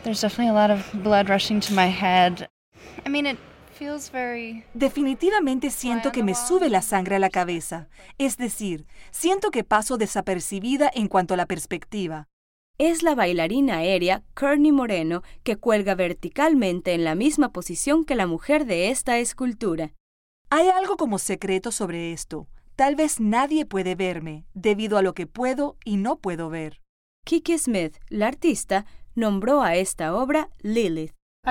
There's definitely a lot of blood rushing to my head. I mean, it feels very... Definitivamente siento que me sube la sangre a la cabeza. Es decir, siento que paso desapercibida en cuanto a la perspectiva. Es la bailarina aérea Courtney Moreno que cuelga verticalmente en la misma posición que la mujer de esta escultura. Hay algo como secreto sobre esto. Tal vez nadie puede verme, debido a lo que puedo y no puedo ver. Kiki Smith, la artista, nombró a esta obra Lilith.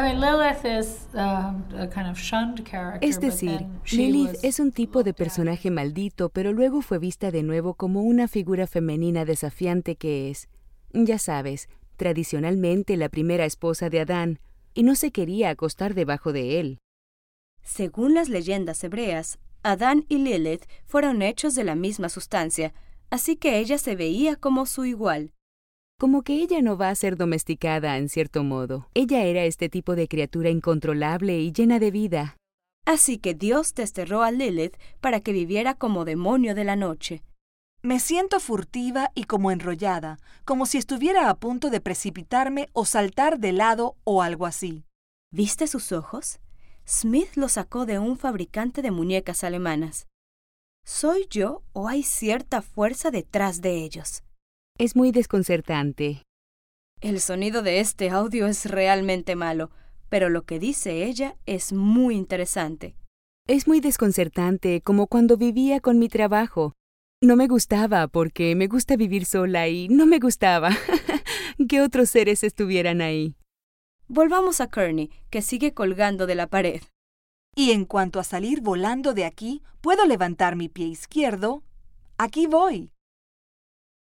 Es decir, Lilith es un tipo de personaje maldito, pero luego fue vista de nuevo como una figura femenina desafiante que es, ya sabes, tradicionalmente la primera esposa de Adán, y no se quería acostar debajo de él. Según las leyendas hebreas, Adán y Lilith fueron hechos de la misma sustancia, así que ella se veía como su igual. Como que ella no va a ser domesticada en cierto modo. Ella era este tipo de criatura incontrolable y llena de vida. Así que Dios desterró a Lilith para que viviera como demonio de la noche. Me siento furtiva y como enrollada, como si estuviera a punto de precipitarme o saltar de lado o algo así. ¿Viste sus ojos? Smith los sacó de un fabricante de muñecas alemanas. ¿Soy yo o hay cierta fuerza detrás de ellos? Es muy desconcertante. El sonido de este audio es realmente malo, pero lo que dice ella es muy interesante. Es muy desconcertante, como cuando vivía con mi trabajo. No me gustaba porque me gusta vivir sola y no me gustaba que otros seres estuvieran ahí. Volvamos a Courtney, que sigue colgando de la pared. Y en cuanto a salir volando de aquí, puedo levantar mi pie izquierdo. Aquí voy.